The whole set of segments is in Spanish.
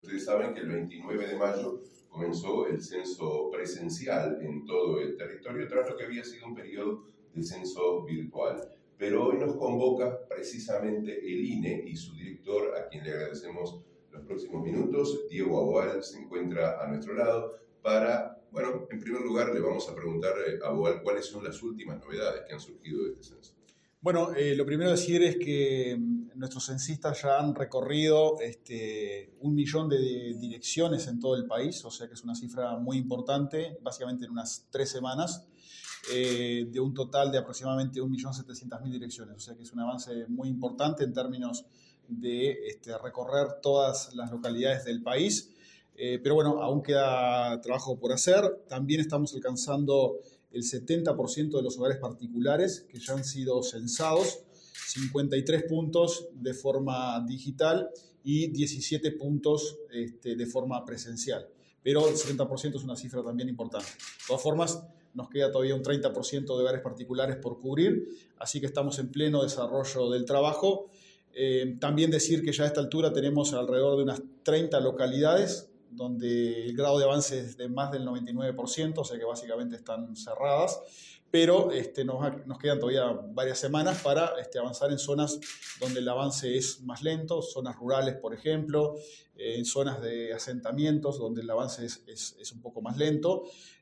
Ustedes saben que el 29 de mayo comenzó el censo presencial en todo el territorio, tras lo que había sido un periodo de censo virtual. Pero hoy nos convoca precisamente el INE y su director, a quien le agradecemos los próximos minutos. Diego Aboal se encuentra a nuestro lado para, bueno, en primer lugar le vamos a preguntar a Aboal cuáles son las últimas novedades que han surgido de este censo. Bueno, lo primero decir es que nuestros censistas ya han recorrido 1 millón de direcciones en todo el país, o sea que es una cifra muy importante, básicamente en unas 3 semanas, de un total de aproximadamente 1.700.000 direcciones, o sea que es un avance muy importante en términos de recorrer todas las localidades del país. Pero bueno, aún queda trabajo por hacer. También estamos alcanzando el 70% de los hogares particulares que ya han sido censados, 53 puntos de forma digital y 17 puntos de forma presencial. Pero el 70% es una cifra también importante. De todas formas, nos queda todavía un 30% de hogares particulares por cubrir, así que estamos en pleno desarrollo del trabajo. También decir que ya a esta altura tenemos alrededor de unas 30 localidades donde el grado de avance es de más del 99%, o sea que básicamente están cerradas, pero nos quedan todavía varias semanas para avanzar en zonas donde el avance es más lento, zonas rurales, por ejemplo, en zonas de asentamientos donde el avance es un poco más lento.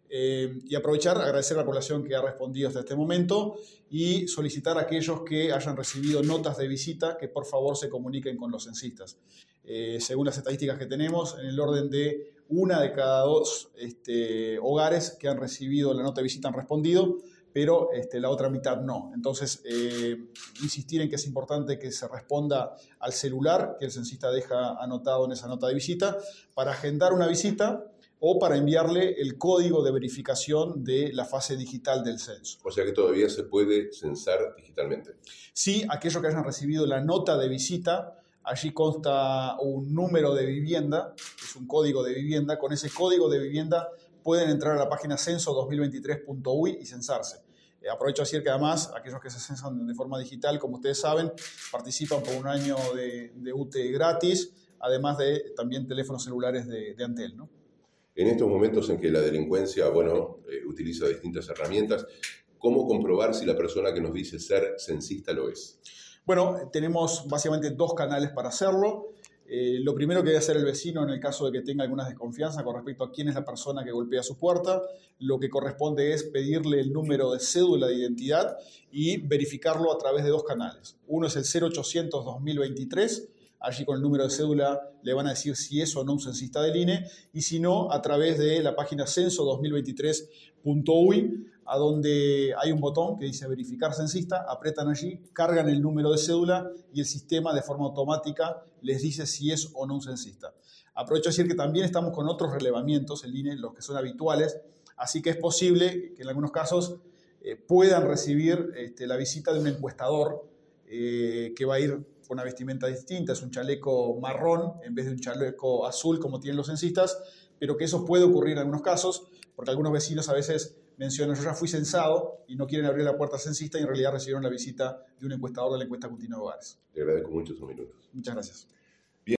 Y agradecer a la población que ha respondido hasta este momento y solicitar a aquellos que hayan recibido notas de visita que por favor se comuniquen con los censistas. Según las estadísticas que tenemos, en el orden de 1 de cada 2 hogares que han recibido la nota de visita han respondido, pero la otra mitad no. Entonces, insistir en que es importante que se responda al celular que el censista deja anotado en esa nota de visita para agendar una visita o para enviarle el código de verificación de la fase digital del censo. O sea que todavía se puede censar digitalmente. Sí, aquellos que hayan recibido la nota de visita, allí consta un número de vivienda, es un código de vivienda. Con ese código de vivienda pueden entrar a la página censo2023.uy y censarse. Aprovecho a decir que además aquellos que se censan de forma digital, como ustedes saben, participan por 1 año de UTE gratis, además de también teléfonos celulares de Antel, ¿no? En estos momentos en que la delincuencia, utiliza distintas herramientas, ¿cómo comprobar si la persona que nos dice ser censista lo es? Bueno, tenemos básicamente 2 canales para hacerlo. Lo primero que debe hacer el vecino en el caso de que tenga alguna desconfianza con respecto a quién es la persona que golpea su puerta, lo que corresponde es pedirle el número de cédula de identidad y verificarlo a través de 2 canales. Uno es el 0800-2023, allí con el número de cédula le van a decir si es o no un censista del INE, y si no, a través de la página censo2023.uy, a donde hay un botón que dice verificar censista, apretan allí, cargan el número de cédula y el sistema de forma automática les dice si es o no un censista. Aprovecho a decir que también estamos con otros relevamientos, el INE, los que son habituales, así que es posible que en algunos casos puedan recibir la visita de un encuestador que va a ir con una vestimenta distinta, es un chaleco marrón en vez de un chaleco azul como tienen los censistas, pero que eso puede ocurrir en algunos casos, porque algunos vecinos a veces mencionan, yo ya fui censado y no quieren abrir la puerta censista y en realidad recibieron la visita de un encuestador de la encuesta continua de hogares. Le agradezco mucho sus minutos. Muchas gracias.